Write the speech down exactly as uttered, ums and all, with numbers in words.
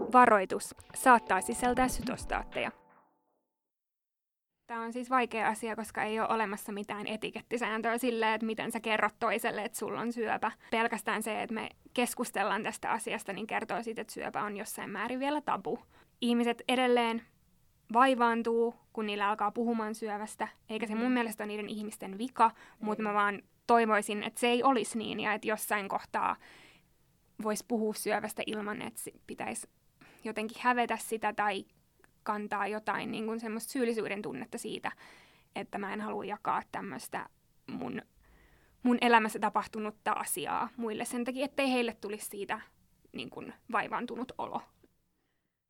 Varoitus. Saattaa sisältää sytostaatteja. Tämä on siis vaikea asia, koska ei ole olemassa mitään etikettisääntöä silleen, että miten sä kerrot toiselle, että sulla on syöpä. Pelkästään se, että me keskustellaan tästä asiasta, niin kertoo siitä, että syöpä on jossain määrin vielä tabu. Ihmiset edelleen vaivaantuu, kun niillä alkaa puhumaan syövästä, eikä se mun mielestä ole niiden ihmisten vika, mutta mä vaan toivoisin, että se ei olisi niin, ja että jossain kohtaa voisi puhua syövästä ilman, että pitäisi jotenkin hävetä sitä tai kantaa jotain niin kuin semmoista syyllisyyden tunnetta siitä, että mä en halua jakaa tämmöistä mun, mun elämässä tapahtunutta asiaa muille sen takia, ettei heille tulisi siitä niin kuin vaivaantunut olo.